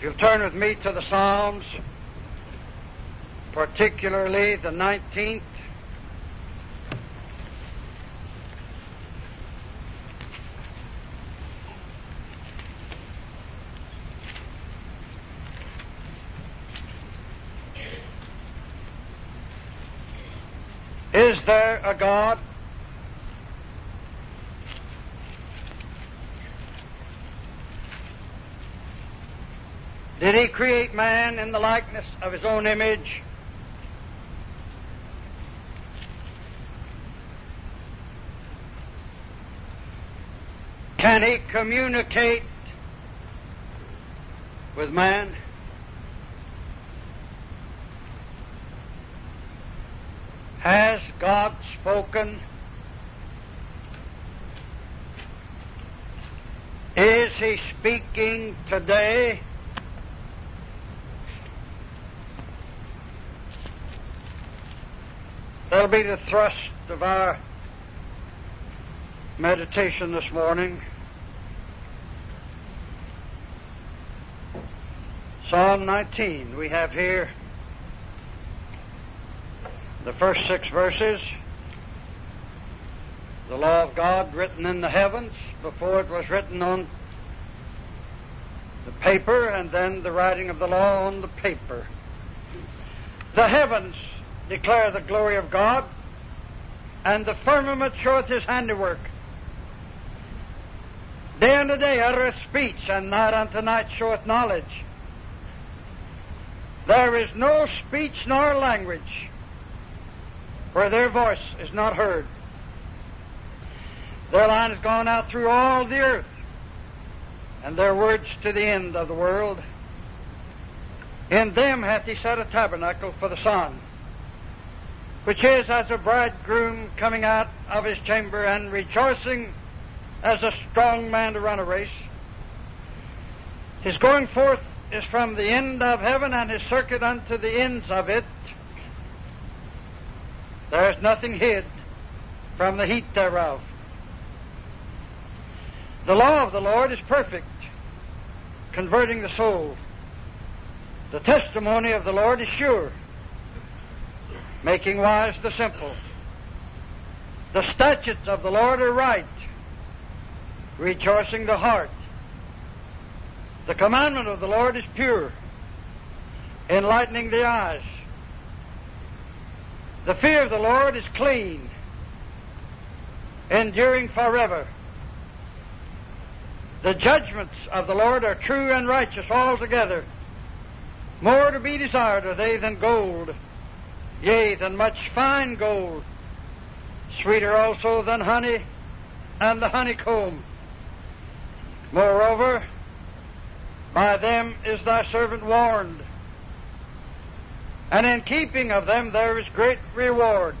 If you'll turn with me to the Psalms, particularly the 19th. Is there a God? Did He create man in the likeness of His own image? Can He communicate with man? Has God spoken? Is He speaking today? That'll be the thrust of our meditation this morning. Psalm 19, we have here the first 6 verses. The law of God written in the heavens before it was written on the paper, and then the writing of the law on the paper. The heavens declare the glory of God, and the firmament showeth His handiwork. Day unto day uttereth speech, and night unto night showeth knowledge. There is no speech nor language where their voice is not heard. Their line has gone out through all the earth, and their words to the end of the world. In them hath He set a tabernacle for the sun, which is as a bridegroom coming out of his chamber, and rejoicing as a strong man to run a race. His going forth is from the end of heaven, and His circuit unto the ends of it. There is nothing hid from the heat thereof. The law of the Lord is perfect, converting the soul. The testimony of the Lord is sure, making wise the simple. The statutes of the Lord are right, rejoicing the heart. The commandment of the Lord is pure, enlightening the eyes. The fear of the Lord is clean, enduring forever. The judgments of the Lord are true and righteous altogether. More to be desired are they than gold, yea, than much fine gold, sweeter also than honey and the honeycomb. Moreover, by them is thy servant warned, and in keeping of them there is great reward.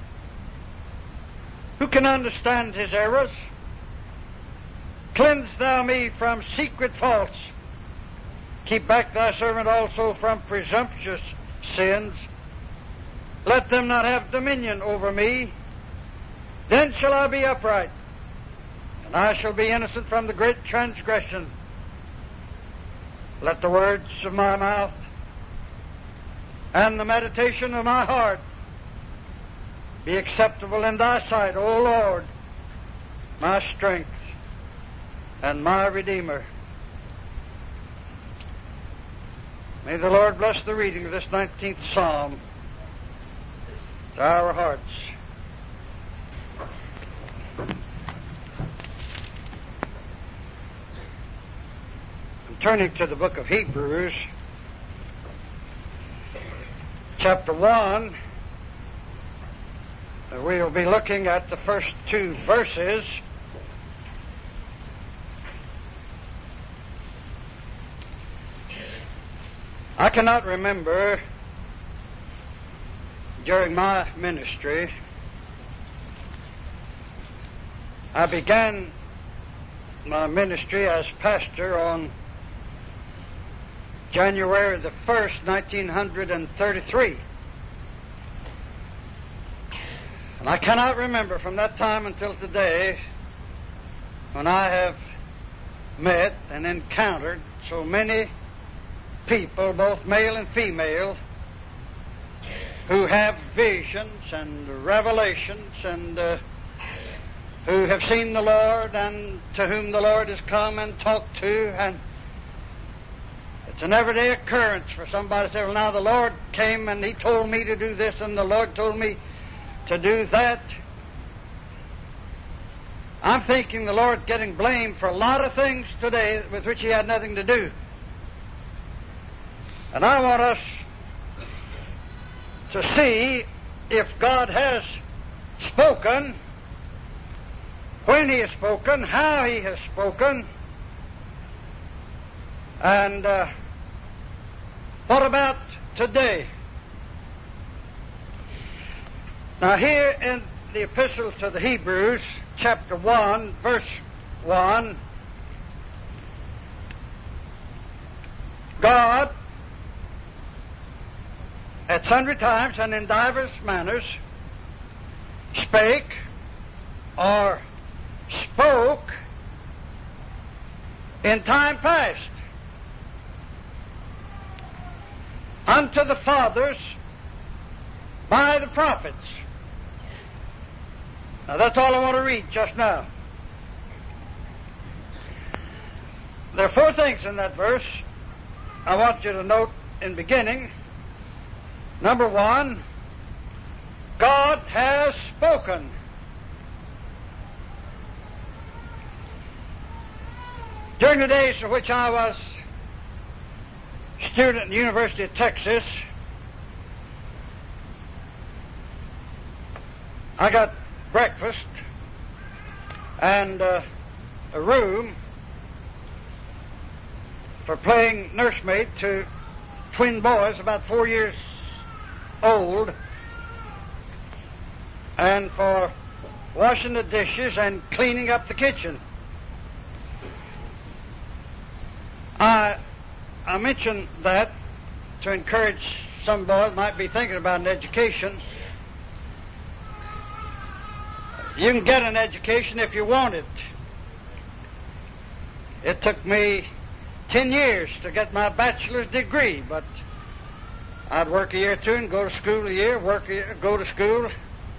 Who can understand His errors? Cleanse thou me from secret faults. Keep back thy servant also from presumptuous sins. Let them not have dominion over me. Then shall I be upright, and I shall be innocent from the great transgression. Let the words of my mouth and the meditation of my heart be acceptable in Thy sight, O Lord, my strength and my Redeemer. May the Lord bless the reading of this 19th Psalm to our hearts. I'm turning to the book of Hebrews, chapter 1. We'll be looking at the first 2 verses. I cannot remember during my ministry. I began my ministry as pastor on January the 1st, 1933. And I cannot remember from that time until today when I have met and encountered so many people, both male and female, who have visions and revelations and who have seen the Lord and to whom the Lord has come and talked to. And it's an everyday occurrence for somebody to say, well, now the Lord came and He told me to do this and the Lord told me to do that. I'm thinking the Lord's getting blamed for a lot of things today with which He had nothing to do. And I want us to see if God has spoken, when He has spoken, how He has spoken, and what about today? Now here in the Epistle to the Hebrews, chapter 1, verse 1, God at sundry times and in divers manners spake or spoke in time past unto the fathers by the prophets. Now that's all I want to read just now. There are four things in that verse I want you to note in beginning. Number one, God has spoken. During the days in which I was a student at the University of Texas, I got breakfast and a room for playing nursemaid to twin boys about 4 years old, and for washing the dishes and cleaning up the kitchen. I mention that to encourage some boys might be thinking about an education. You can get an education if you want it. It took me 10 years to get my bachelor's degree, but I'd work a year or two and go to school a year, work a year, go to school.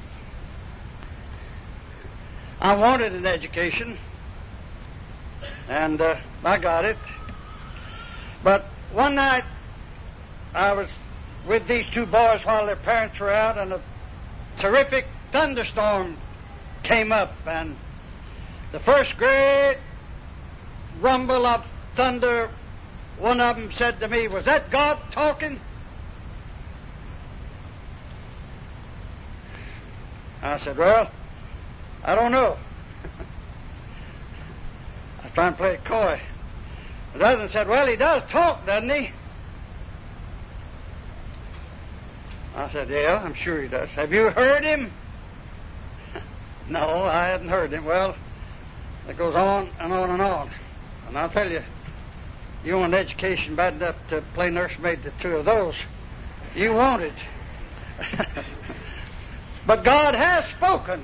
I wanted an education, and I got it. But one night, I was with these two boys while their parents were out, and a terrific thunderstorm came up, and the first great rumble of thunder, one of them said to me, "Was that God talking?" I said, "Well, I don't know." I was trying to play it coy. The other one said, "Well, He does talk, doesn't He?" I said, "Yeah, I'm sure He does. Have you heard Him?" "No, I hadn't heard Him." Well, it goes on and on and on. And I'll tell you, you want an education bad enough to play nursemaid to two of those. You want it. But God has spoken.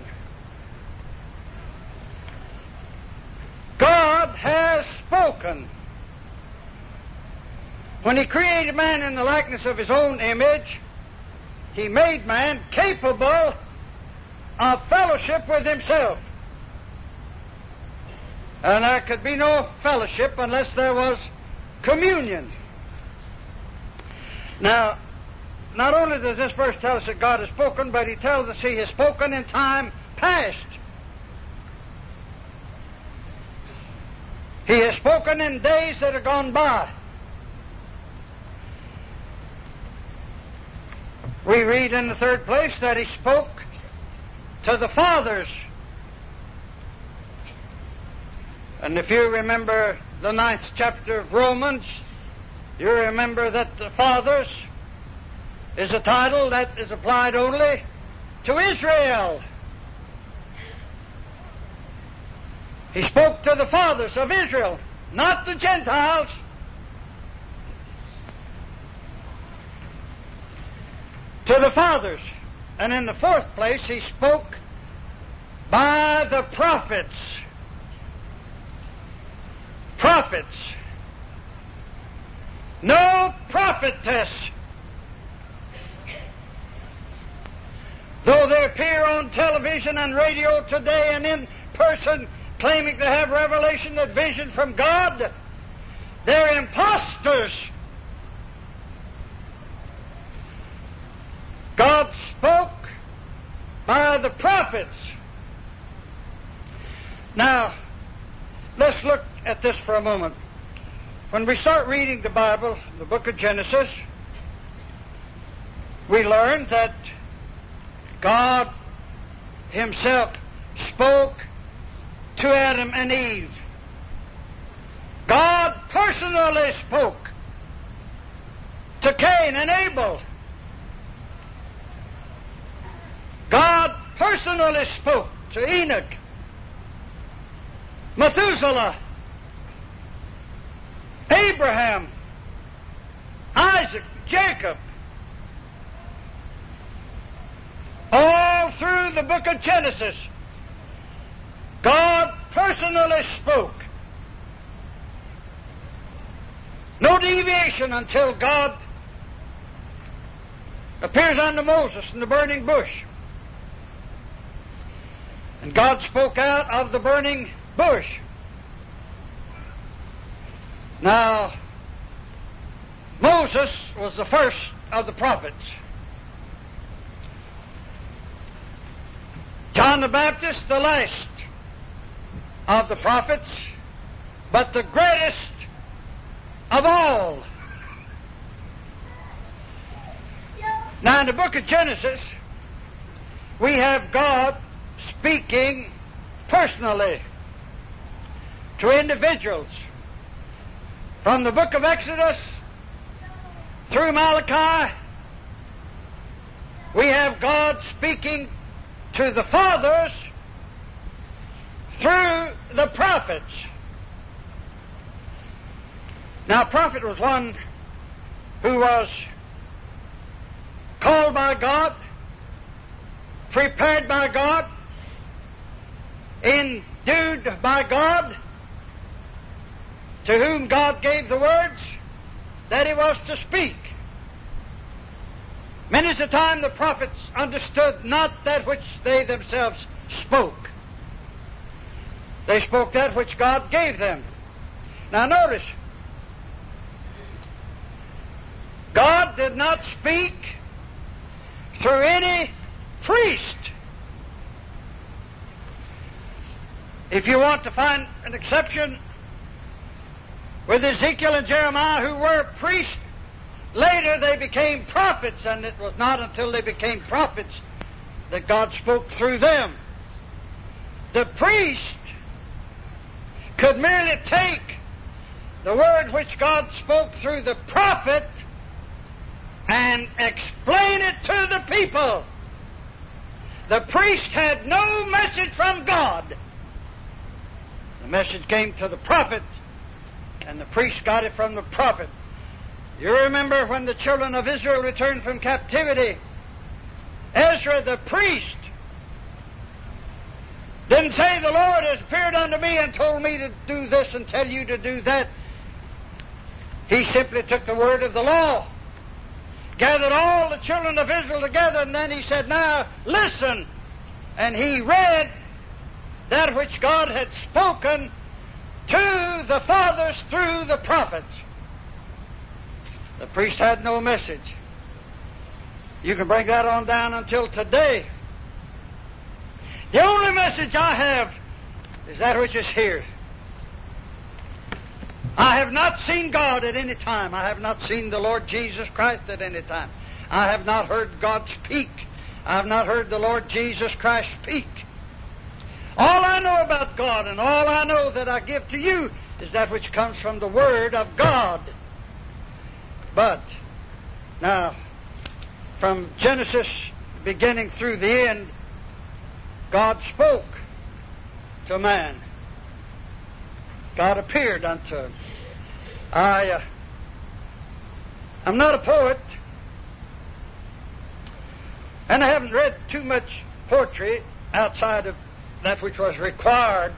God has spoken. When He created man in the likeness of His own image, He made man capable of fellowship with Himself. And there could be no fellowship unless there was communion. Now, not only does this verse tell us that God has spoken, but He tells us He has spoken in time past. He has spoken in days that are gone by. We read in the third place that He spoke to the fathers. And if you remember the 9th chapter of Romans, you remember that the fathers is a title that is applied only to Israel. He spoke to the fathers of Israel, not the Gentiles. To the fathers. And in the fourth place, He spoke by the prophets. Prophets. No prophetess. Though they appear on television and radio today and in person claiming to have revelation and vision from God, they're imposters. God spoke by the prophets. Now, let's look at this for a moment. When we start reading the Bible, the book of Genesis, we learn that God Himself spoke to Adam and Eve. God personally spoke to Cain and Abel. God personally spoke to Enoch, Methuselah, Abraham, Isaac, Jacob. All through the book of Genesis, God personally spoke. No deviation until God appears unto Moses in the burning bush. And God spoke out of the burning bush. Now, Moses was the first of the prophets. John the Baptist, the last of the prophets, but the greatest of all. Now, in the book of Genesis, we have God speaking personally to individuals. From the book of Exodus through Malachi, we have God speaking to the fathers through the prophets. Now, a prophet was one who was called by God, prepared by God, endued by God, to whom God gave the words that he was to speak. Many a time the prophets understood not that which they themselves spoke. They spoke that which God gave them. Now notice, God did not speak through any priest. If you want to find an exception with Ezekiel and Jeremiah, who were priests, later they became prophets, and it was not until they became prophets that God spoke through them. The priest could merely take the word which God spoke through the prophet and explain it to the people. The priest had no message from God. The message came to the prophet, and the priest got it from the prophet. You remember when the children of Israel returned from captivity, Ezra the priest didn't say, "The Lord has appeared unto me and told me to do this and tell you to do that." He simply took the word of the law, gathered all the children of Israel together, and then he said, "Now listen." And he read that which God had spoken to the fathers through the prophets. The priest had no message. You can bring that on down until today. The only message I have is that which is here. I have not seen God at any time. I have not seen the Lord Jesus Christ at any time. I have not heard God speak. I have not heard the Lord Jesus Christ speak. All I know about God and all I know that I give to you is that which comes from the Word of God. But, now, from Genesis beginning through the end, God spoke to man. God appeared unto him. I'm not a poet, and I haven't read too much poetry outside of that which was required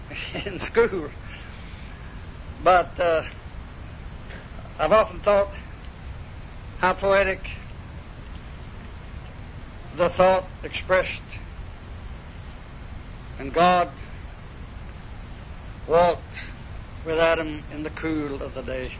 in school. But I've often thought How poetic the thought expressed. And God walked with Adam in the cool of the day.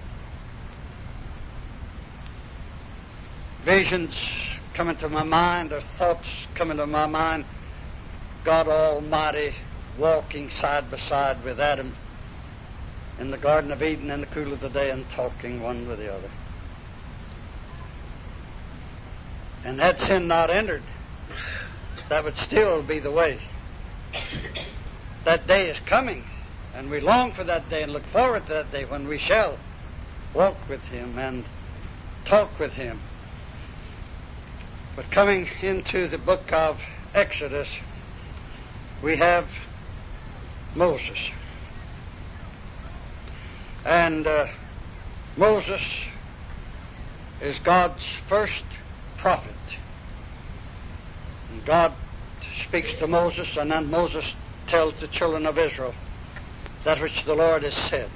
Visions come into my mind, or thoughts come into my mind. God Almighty walking side by side with Adam in the Garden of Eden in the cool of the day and talking one with the other. And had sin not entered, that would still be the way. That day is coming, and we long for that day and look forward to that day when we shall walk with Him and talk with Him. But coming into the book of Exodus, we have Moses. And Moses is God's first prophet. And God speaks to Moses, and then Moses tells the children of Israel that which the Lord has said.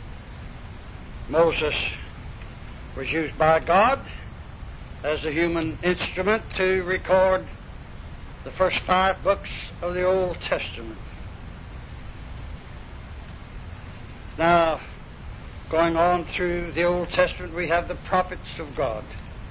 Moses was used by God as a human instrument to record the first 5 books of the Old Testament. Now, going on through the Old Testament, we have the prophets of God.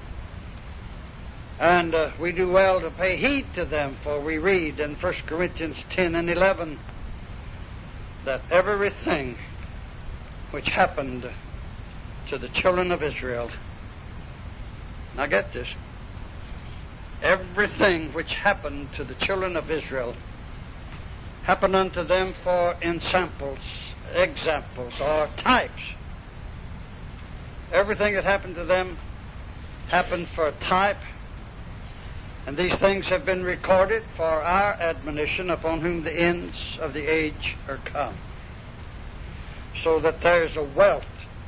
And we do well to pay heed to them, for we read in 1 Corinthians 10 and 11 that everything which happened to the children of Israel, now get this, everything which happened to the children of Israel happened unto them for examples, or types. Everything that happened to them happened for a type, and these things have been recorded for our admonition, upon whom the ends of the age are come. So that there's a wealth,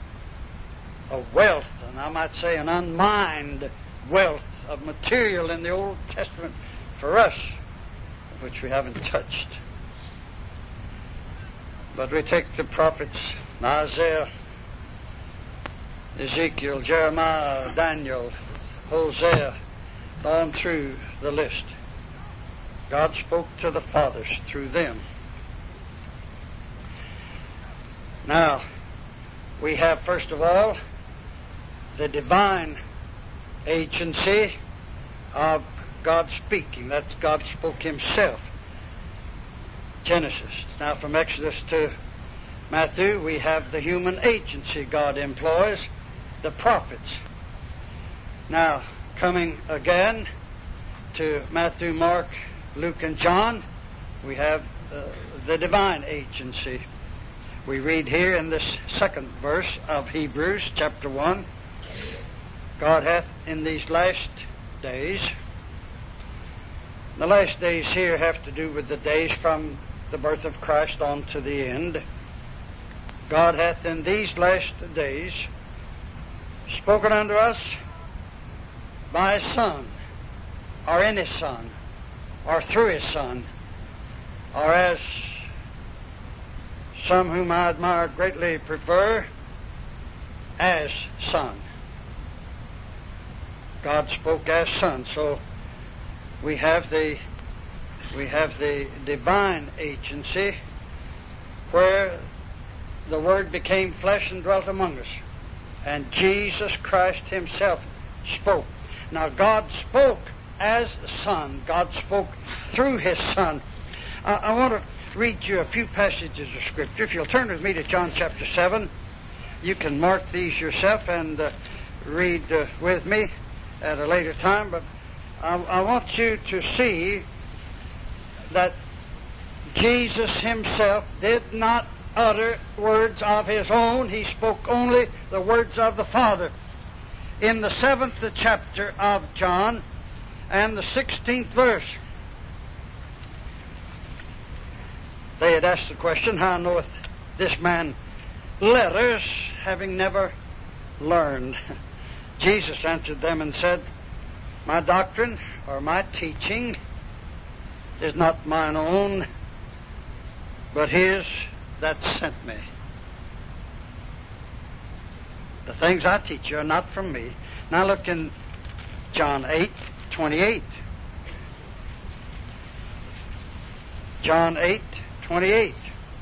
and I might say an unmined wealth of material in the Old Testament for us, which we haven't touched. But we take the prophets, Isaiah, Ezekiel, Jeremiah, Daniel, Hosea, on through the list. God spoke to the fathers through them. Now, we have, first of all, the divine agency of God speaking. That's God spoke Himself. Genesis. Now, from Exodus to Matthew, we have the human agency God employs, the prophets. Now, coming again to Matthew, Mark, Luke, and John, we have the divine agency. We read here in this 2nd verse of Hebrews chapter 1, God hath in these last days, the last days here have to do with the days from the birth of Christ on to the end. God hath in these last days spoken unto us by His Son, or in His Son, or through His Son, or as some whom I admire greatly prefer, as Son. God spoke as Son. So we have the divine agency where the Word became flesh and dwelt among us, and Jesus Christ Himself spoke. Now, God spoke as Son. God spoke through His Son. I want to read you a few passages of Scripture. If you'll turn with me to John chapter 7, you can mark these yourself and read with me at a later time. But I want you to see that Jesus Himself did not utter words of His own. He spoke only the words of the Father. In the 7th chapter of John and the 16th verse, they had asked the question, how knoweth this man letters, having never learned? Jesus answered them and said, my doctrine, or my teaching, is not mine own, but His that sent me. The things I teach you are not from me. Now look in John 8:28. John 8:28.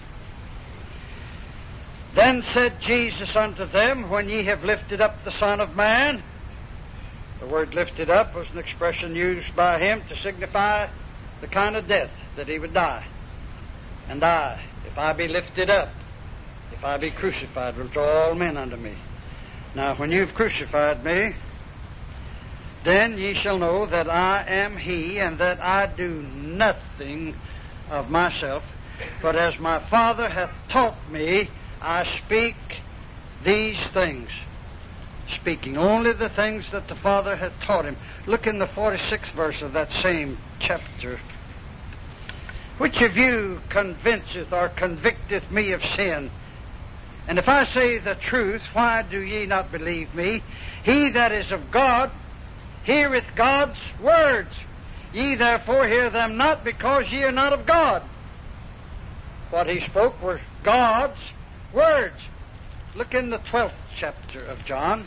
Then said Jesus unto them, when ye have lifted up the Son of Man. The word lifted up was an expression used by him to signify the kind of death that he would die. And I, if I be lifted up, if I be crucified, will draw all men unto me. Now when you've crucified me, then ye shall know that I am he, and that I do nothing of myself, but as my Father hath taught me, I speak these things, speaking only the things that the Father hath taught him. Look in the 46th verse of that same chapter. Which of you convinceth or convicteth me of sin? And if I say the truth, why do ye not believe me? He that is of God heareth God's words. Ye therefore hear them not, because ye are not of God. What he spoke were God's words. Look in the 12th chapter of John.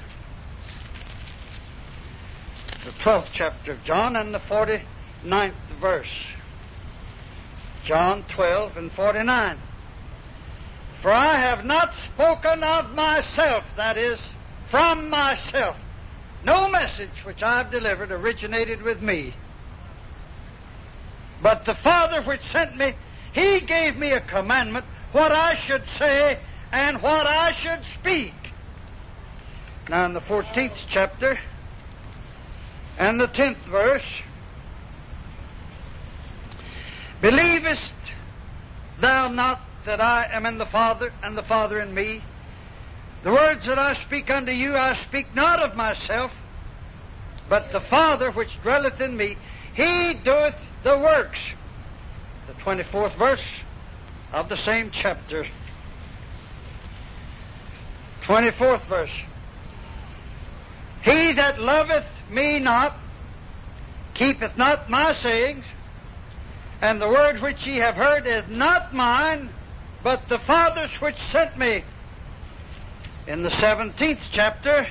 The 12th chapter of John and the 49th verse. John 12 and 49. For I have not spoken of myself, that is, from myself. No message which I have delivered originated with me. But the Father which sent me, he gave me a commandment, what I should say and what I should speak. Now in the 14th chapter and the 10th verse, believest thou not that I am in the Father, and the Father in me? The words that I speak unto you, I speak not of myself, but the Father which dwelleth in me, he doeth the works. The 24th verse of the same chapter. 24th verse. He that loveth me not, keepeth not my sayings, and the word which ye have heard is not mine, but the Father's which sent me. In the 17th chapter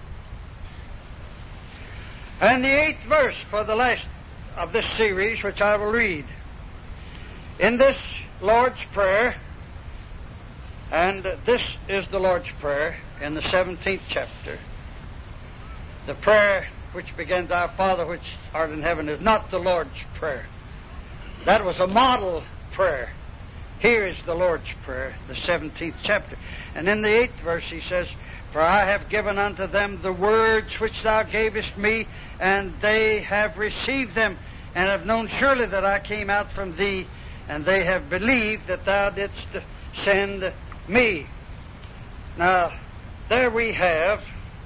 and the 8th verse for the last of this series, which I will read. In this Lord's Prayer, and this is the Lord's Prayer in the 17th chapter. The prayer which begins, Our Father which art in heaven, is not the Lord's Prayer. That was a model prayer. Here is the Lord's Prayer, the 17th chapter. And in the 8th verse he says, For I have given unto them the words which thou gavest me, and they have received them, and have known surely that I came out from thee, and they have believed that thou didst send me. Now, there we have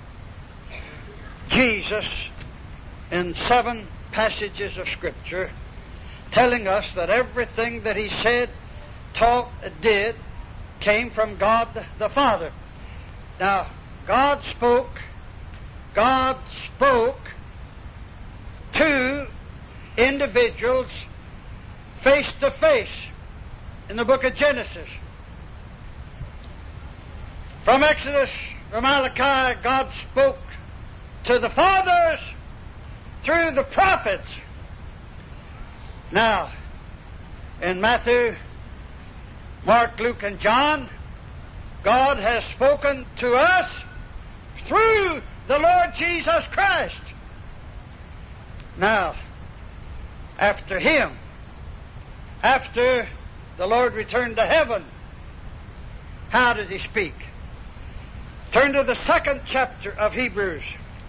Jesus in 7 passages of Scripture telling us that everything that he said, taught, did came from God the Father. Now, God spoke to individuals face to face in the book of Genesis. From Exodus, from Malachi, God spoke to the fathers through the prophets. Now, in Matthew, Mark, Luke, and John, God has spoken to us through the Lord Jesus Christ. Now, after him, after the Lord returned to heaven, how did he speak? Turn to the 2nd chapter of Hebrews.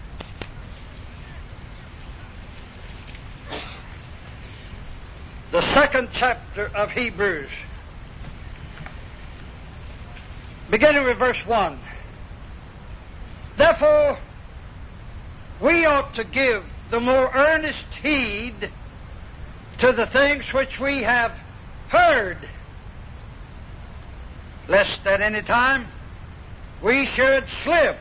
The 2nd chapter of Hebrews. Beginning with verse 1. Therefore, we ought to give the more earnest heed to the things which we have heard, lest at any time we should slip.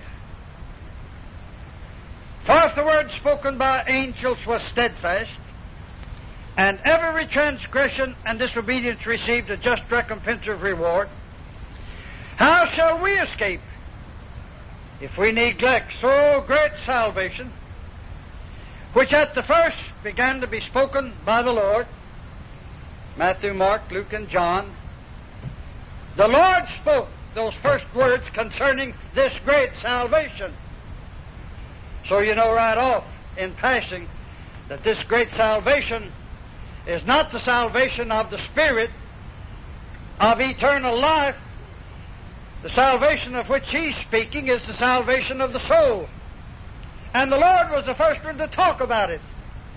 For if the word spoken by angels was steadfast, and every transgression and disobedience received a just recompense of reward, how shall we escape if we neglect so great salvation, which at the first began to be spoken by the Lord, Matthew, Mark, Luke, and John, the Lord spoke those first words concerning this great salvation. So you know right off in passing that this great salvation is not the salvation of the Spirit of eternal life. The salvation of which He's speaking is the salvation of the soul. And the Lord was the first one to talk about it.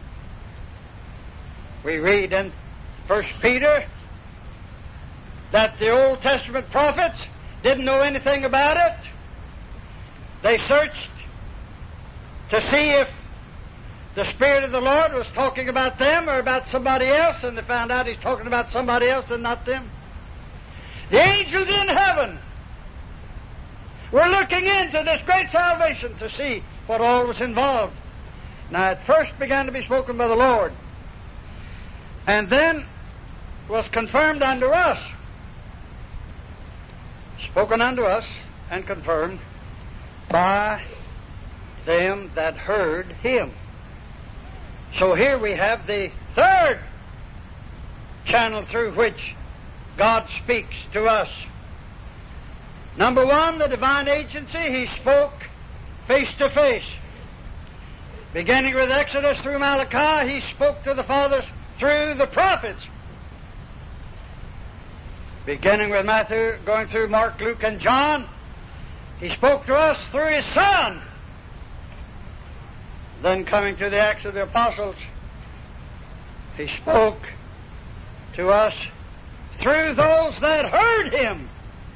We read in 1 Peter that the Old Testament prophets didn't know anything about it. They searched to see if the Spirit of the Lord was talking about them or about somebody else, and they found out He's talking about somebody else and not them. The angels in heaven were looking into this great salvation to see what all was involved. Now, it first began to be spoken by the Lord, and then was confirmed unto us. Spoken unto us and confirmed by them that heard Him. So here we have the third channel through which God speaks to us. Number one, the divine agency. He spoke face to face. Beginning with Exodus through Malachi, He spoke to the fathers through the prophets. Beginning with Matthew, going through Mark, Luke, and John, He spoke to us through His Son. Then coming to the Acts of the Apostles, He spoke to us through those that heard Him.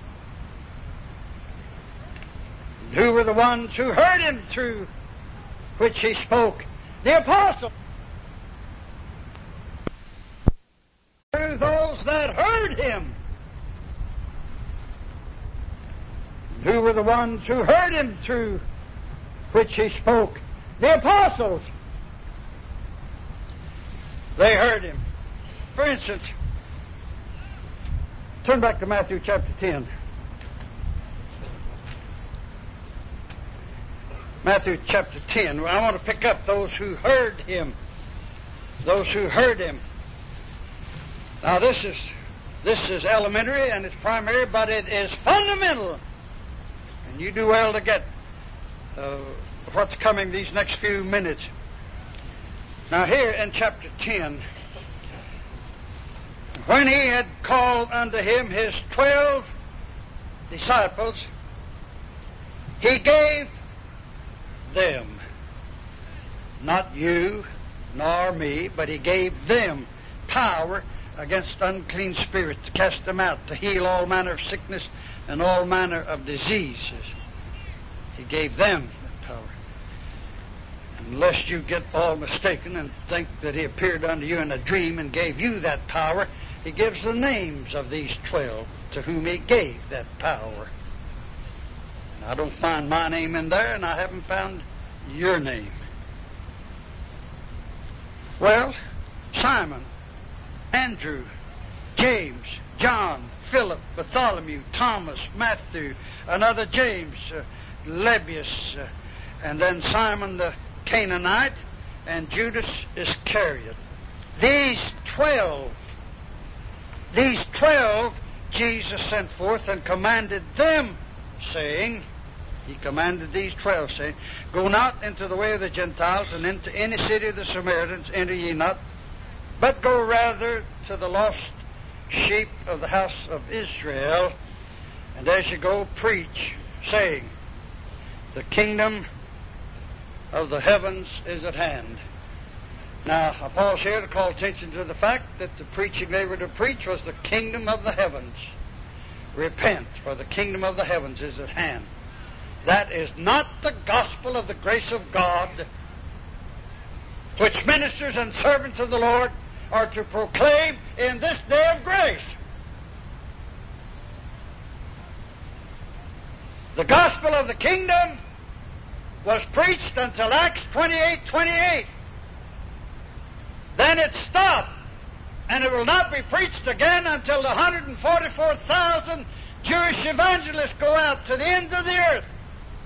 Who were the ones who heard Him through which He spoke? The apostles. Through those that heard Him. Who were the ones who heard Him through which He spoke? The apostles. They heard Him. For instance, turn back to Matthew chapter 10. Matthew chapter 10. I want to pick up those who heard Him. Those who heard Him. Now this is elementary and it's primary, but it is fundamental. And you do well to get what's coming these next few minutes. Now here in chapter 10, when He had called unto Him His 12 disciples, He gave them, not you nor me, but He gave them power against unclean spirits, to cast them out, to heal all manner of sickness and all manner of diseases. He gave them that power. Unless you get all mistaken and think that He appeared unto you in a dream and gave you that power, He gives the names of these 12 to whom He gave that power. I don't find my name in there, and I haven't found your name. Well, Simon, Andrew, James, John, Philip, Bartholomew, Thomas, Matthew, another James, Lebbaeus, and then Simon the Canaanite, and Judas Iscariot. These 12 Jesus sent forth and commanded them, saying, He commanded these 12, saying, Go not into the way of the Gentiles, and into any city of the Samaritans enter ye not, but go rather to the lost sheep of the house of Israel, and as you go, preach, saying, The kingdom of the heavens is at hand. Now, I pause here to call attention to the fact that the preaching they were to preach was the kingdom of the heavens. Repent, for the kingdom of the heavens is at hand. That is not the gospel of the grace of God, which ministers and servants of the Lord are to proclaim in this day of grace. The gospel of the kingdom was preached until Acts 28:28. Then it stopped, and it will not be preached again until the 144,000 Jewish evangelists go out to the ends of the earth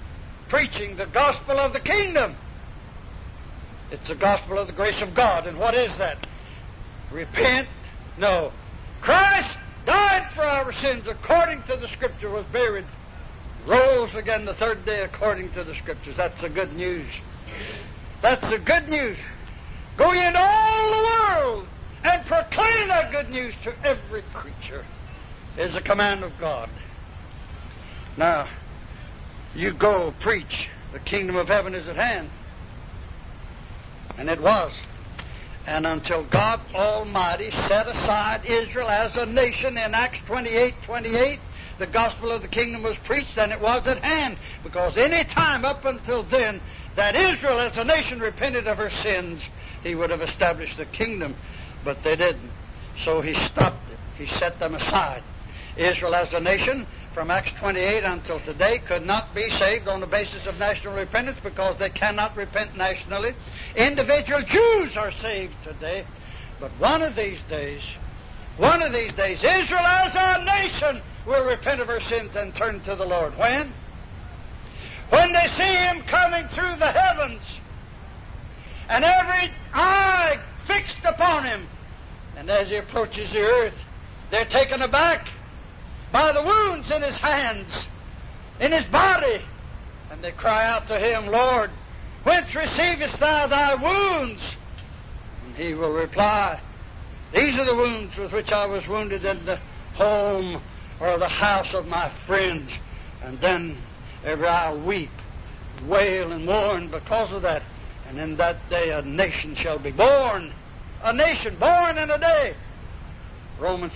preaching the gospel of the kingdom. It's the gospel of the grace of God. And what is that? Repent? No. Christ died for our sins according to the Scripture, was buried, rose again the third day according to the Scriptures. That's the good news. That's the good news. Go ye into all the world and proclaim that good news to every creature is the command of God. Now, you go preach. The kingdom of heaven is at hand. And it was. And until God Almighty set aside Israel as a nation in Acts 28:28, the gospel of the kingdom was preached, and it was at hand. Because any time up until then that Israel as a nation repented of her sins, he would have established the kingdom. But they didn't. So he stopped it. He set them aside. Israel as a nation, from Acts 28 until today, could not be saved on the basis of national repentance because they cannot repent nationally. Individual Jews are saved today. But one of these days, Israel as a nation will repent of her sins and turn to the Lord. When? When they see Him coming through the heavens and every eye fixed upon Him. And as He approaches the earth, they're taken aback by the wounds in His hands, in His body. And they cry out to Him, Lord, whence receivest Thou Thy wounds? And He will reply, these are the wounds with which I was wounded in the home or the house of my friends. And then every eye will weep, wail, and mourn because of that. And in that day a nation shall be born. A nation born in a day. Romans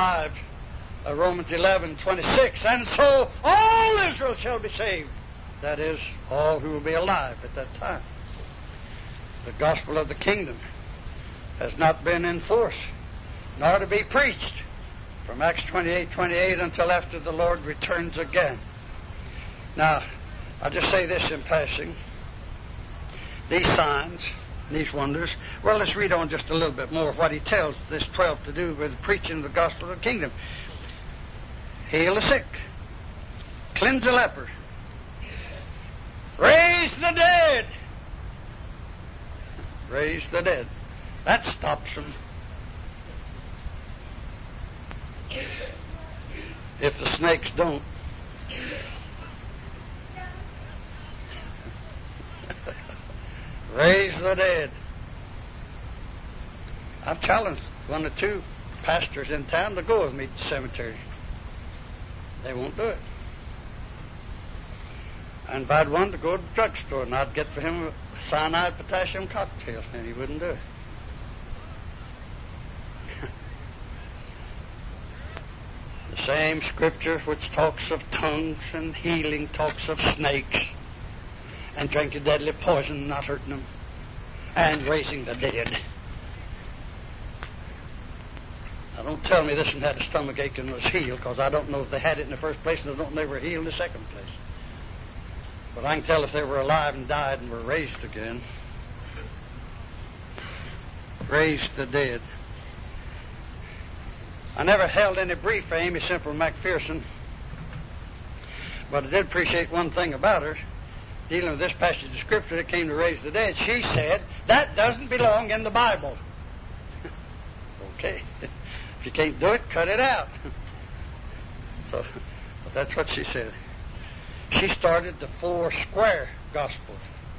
11:26. And so all Israel shall be saved. That is, all who will be alive at that time. The gospel of the kingdom has not been in force, nor to be preached from Acts 28:28 until after the Lord returns again. Now, I'll just say this in passing. These signs, these wonders. Well, let's read on just a little bit more of what he tells this 12 to do with preaching the gospel of the kingdom. Heal the sick. Cleanse the leper. Raise the dead. Raise the dead. That stops them. If the snakes don't. Raise the dead. I've challenged one or two pastors in town to go with me to the cemetery. They won't do it. I invited one to go to the drugstore, and I'd get for him a cyanide potassium cocktail, and he wouldn't do it. The same scripture which talks of tongues and healing talks of snakes and drinking deadly poison, not hurting them, and raising the dead. Now, don't tell me this one had a stomach ache and was healed, because I don't know if they had it in the first place, and I don't know if they were healed in the second place. But I can tell if they were alive and died and were raised again. Raised the dead. I never held any brief for Amy Semple McPherson, but I did appreciate one thing about her. Dealing with this passage of Scripture that came to raise the dead, she said, that doesn't belong in the Bible. Okay. If you can't do it, cut it out. So, but that's what she said. She started the 4 square gospel.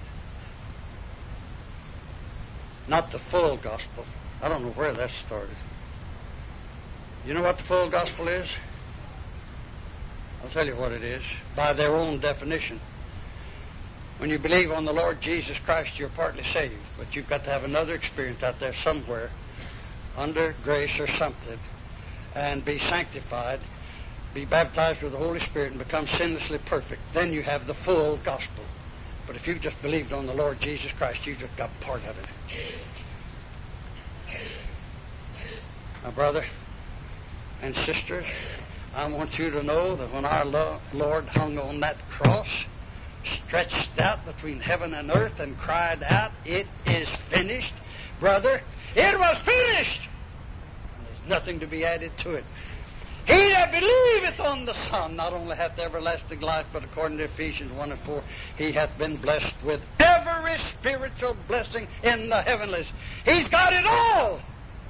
Not the full gospel. I don't know where that started. You know what the full gospel is? I'll tell you what it is. By their own definition. When you believe on the Lord Jesus Christ, you're partly saved. But you've got to have another experience out there somewhere, under grace or something, and be sanctified, be baptized with the Holy Spirit, and become sinlessly perfect. Then you have the full gospel. But if you've just believed on the Lord Jesus Christ, you've just got part of it. My brother and sisters, I want you to know that when our Lord hung on that cross, stretched out between heaven and earth, and cried out, it is finished, brother, it was finished. And there's nothing to be added to it. He that believeth on the Son not only hath everlasting life, but according to Ephesians 1 and 4, he hath been blessed with every spiritual blessing in the heavenlies. He's got it all.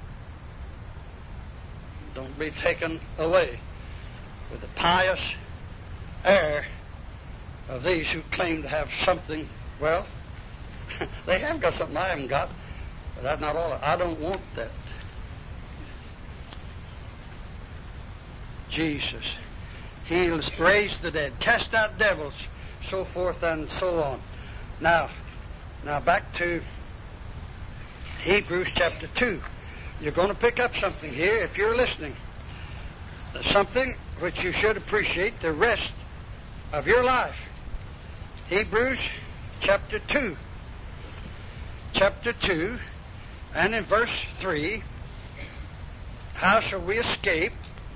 Don't be taken away with the pious air of these who claim to have something. Well, they have got something I haven't got, but that's not all. I don't want that. Jesus heals, raised the dead, cast out devils, so forth and so on. Now back to Hebrews chapter 2. You're going to pick up something here if you're listening. Something which you should appreciate the rest of your life. Hebrews chapter 2. Chapter 2, and in verse 3, how shall we escape?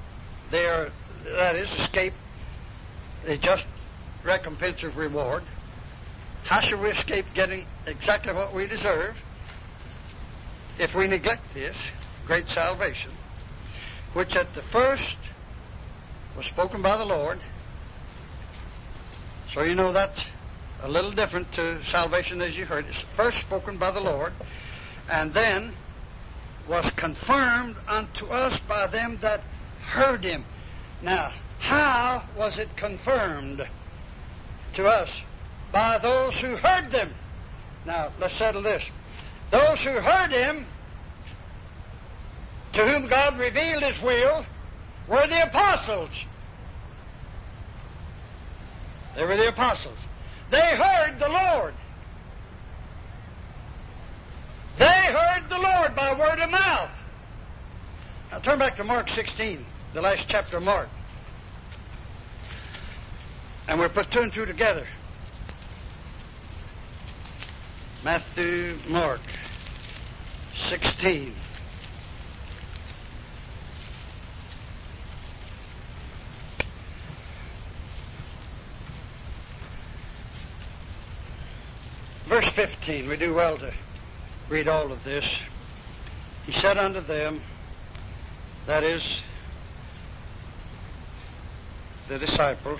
Escape the just recompense of reward. How shall we escape getting exactly what we deserve if we neglect this great salvation, which at the first was spoken by the Lord? So you know that's a little different to salvation as you heard. It's first spoken by the Lord, and then was confirmed unto us by them that heard him. Now, how was it confirmed to us? By those who heard them. Now, let's settle this. Those who heard him, to whom God revealed his will, were the apostles. They were the apostles. They heard the Lord. They heard the Lord by word of mouth. Now turn back to Mark 16, the last chapter of Mark. And we'll put 2 and 2 together. Matthew, Mark 16. Verse 15, we do well to read all of this. He said unto them, that is, the disciples,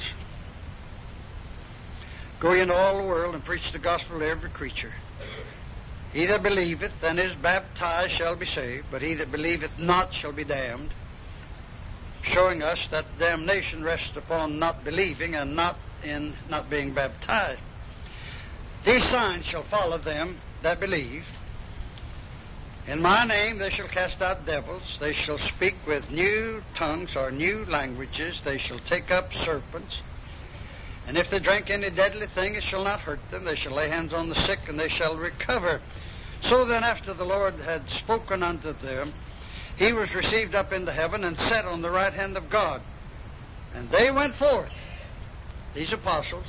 go into all the world and preach the gospel to every creature. He that believeth and is baptized shall be saved, but he that believeth not shall be damned, showing us that damnation rests upon not believing and not in not being baptized. These signs shall follow them that believe. In my name they shall cast out devils. They shall speak with new tongues or new languages. They shall take up serpents. And if they drink any deadly thing, it shall not hurt them. They shall lay hands on the sick, and they shall recover. So then, after the Lord had spoken unto them, he was received up into heaven and sat on the right hand of God. And they went forth, these apostles,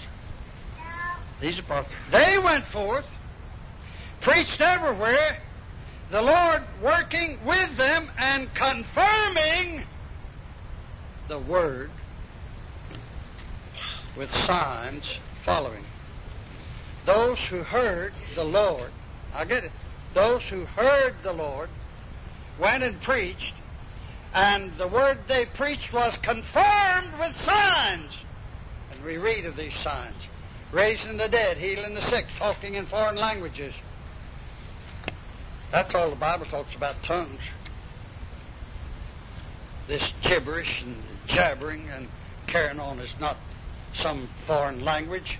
they went forth, preached everywhere, the Lord working with them and confirming the word with signs following. Those who heard the Lord, I get it, those who heard the Lord went and preached, and the word they preached was confirmed with signs. And we read of these signs. Raising the dead, healing the sick, talking in foreign languages. That's all the Bible talks about, tongues. This gibberish and jabbering and carrying on is not some foreign language.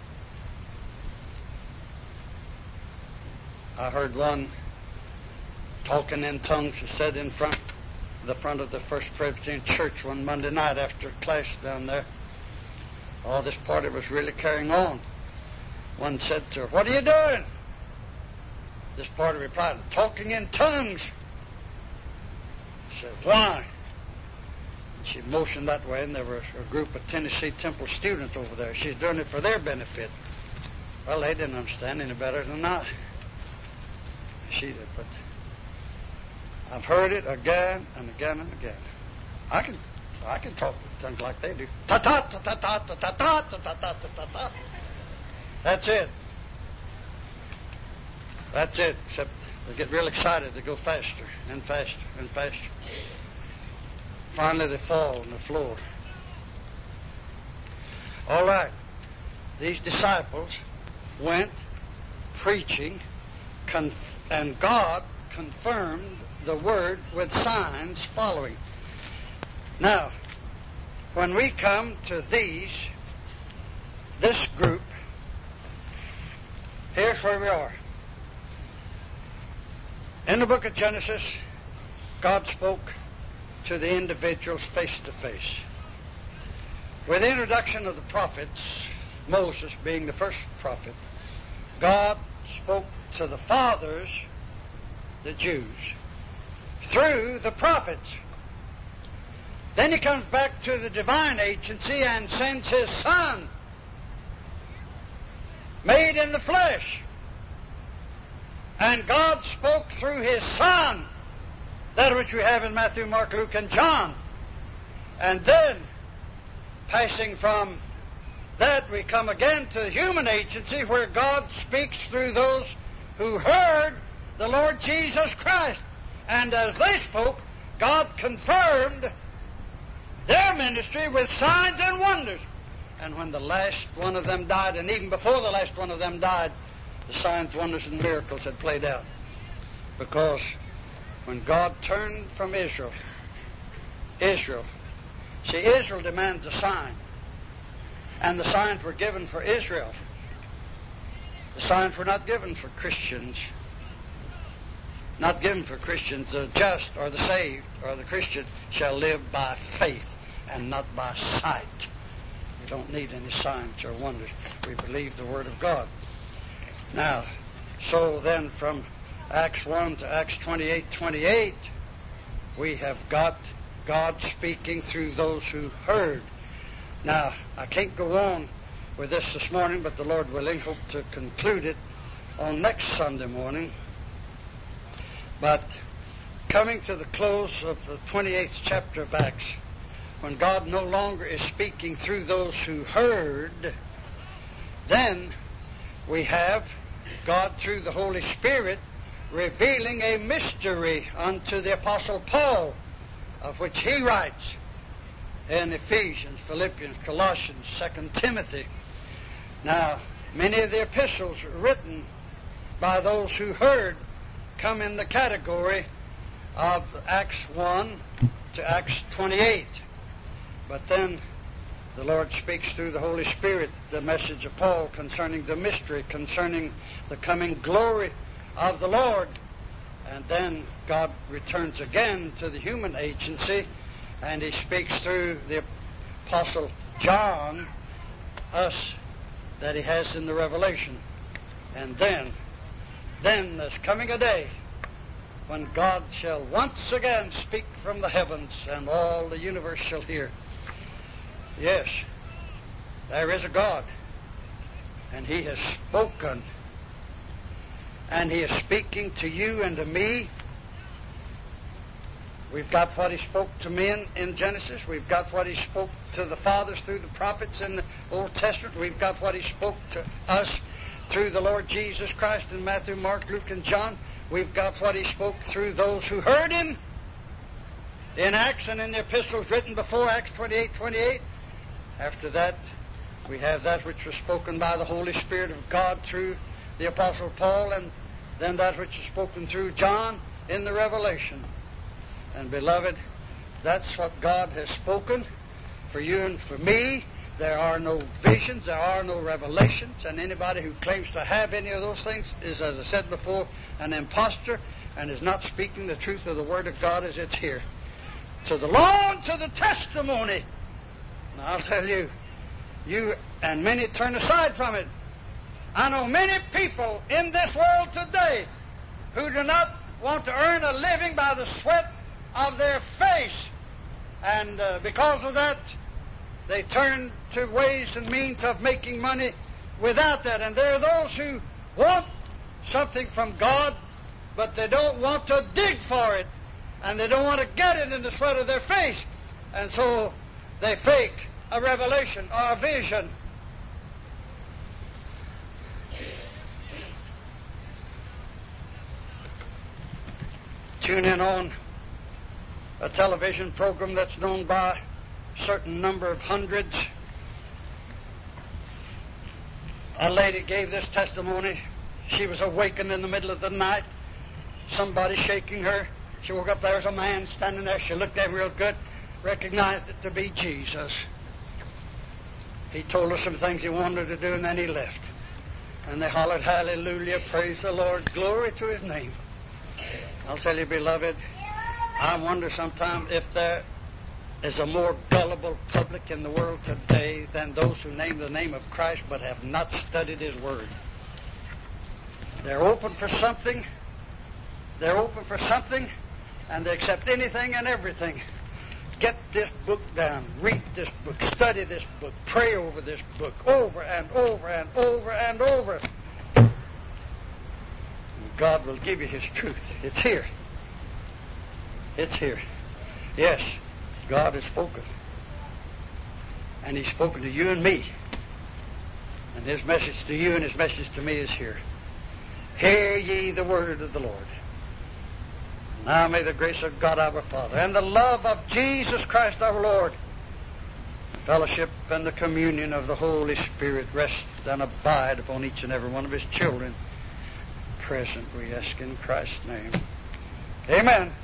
I heard one talking in tongues that said in the front of the First Presbyterian Church one Monday night after class down there. Oh, this party was really carrying on. One said to her, "What are you doing?" This party replied, "Talking in tongues." She said, "Why?" And she motioned that way, and there was a group of Tennessee Temple students over there. She's doing it for their benefit. Well, they didn't understand any better than I. She did, but I've heard it again and again and again. I can talk with tongues like they do. Ta ta ta ta ta ta ta ta ta ta ta ta ta. That's it. That's it. Except they get real excited. They go faster and faster and faster. Finally, they fall on the floor. All right. These disciples went preaching, and God confirmed the word with signs following. Now, when we come to this group, here's where we are. In the book of Genesis, God spoke to the individuals face to face. With the introduction of the prophets, Moses being the first prophet, God spoke to the fathers, the Jews, through the prophets. Then he comes back to the divine agency and sends his Son, made in the flesh. And God spoke through his Son, that which we have in Matthew, Mark, Luke, and John. And then, passing from that, we come again to the human agency where God speaks through those who heard the Lord Jesus Christ. And as they spoke, God confirmed their ministry with signs and wonders. And when the last one of them died, and even before the last one of them died, the signs, wonders, and miracles had played out. Because when God turned from Israel, Israel demands a sign. And the signs were given for Israel. The signs were not given for Christians. Not given for Christians. The just or the saved or the Christian shall live by faith and not by sight. We don't need any signs or wonders. We believe the Word of God. Now, so then from Acts 1 to Acts 28:28, we have got God speaking through those who heard. Now, I can't go on with this morning, but the Lord willing, hope to conclude it on next Sunday morning. But coming to the close of the 28th chapter of Acts, when God no longer is speaking through those who heard, then we have God through the Holy Spirit revealing a mystery unto the Apostle Paul, of which he writes in Ephesians, Philippians, Colossians, 2 Timothy. Now, many of the epistles written by those who heard come in the category of Acts 1 to Acts 28. But then the Lord speaks through the Holy Spirit the message of Paul concerning the mystery, concerning the coming glory of the Lord. And then God returns again to the human agency, and he speaks through the Apostle John, us, that he has in the Revelation. And then there's coming a day when God shall once again speak from the heavens, and all the universe shall hear. Yes, there is a God, and he has spoken, and he is speaking to you and to me. We've got what he spoke to men in Genesis. We've got what he spoke to the fathers through the prophets in the Old Testament. We've got what he spoke to us through the Lord Jesus Christ in Matthew, Mark, Luke, and John. We've got what he spoke through those who heard him in Acts and in the epistles written before Acts 28:28. After that, we have that which was spoken by the Holy Spirit of God through the Apostle Paul, and then that which is spoken through John in the Revelation. And beloved, that's what God has spoken for you and for me. There are no visions, there are no revelations, and anybody who claims to have any of those things is, as I said before, an impostor and is not speaking the truth of the Word of God as it's here. To the law and to the testimony. Now, I'll tell you, you and many turn aside from it. I know many people in this world today who do not want to earn a living by the sweat of their face. And because of that, they turn to ways and means of making money without that. And there are those who want something from God, but they don't want to dig for it. And they don't want to get it in the sweat of their face. And so they fake a revelation or a vision. Tune in on a television program that's known by a certain number of hundreds, A lady gave this testimony. She was awakened in the middle of the night. Somebody shaking her. She woke up, there was a man standing there. She looked at him real good, recognized it to be Jesus. He told her some things he wanted her to do, and then he left. And they hollered, hallelujah, praise the Lord, glory to his name. I'll tell you, beloved, I wonder sometimes if there is a more gullible public in the world today than those who name the name of Christ but have not studied his word. They're open for something. They're open for something, and they accept anything and everything. Get this book down. Read this book. Study this book. Pray over this book over and over and over and over. And God will give you his truth. It's here. It's here. Yes, God has spoken. And he's spoken to you and me. And his message to you and his message to me is here. Hear ye the word of the Lord. Now may the grace of God our Father and the love of Jesus Christ our Lord, the fellowship and the communion of the Holy Spirit rest and abide upon each and every one of his children. Present we ask in Christ's name. Amen.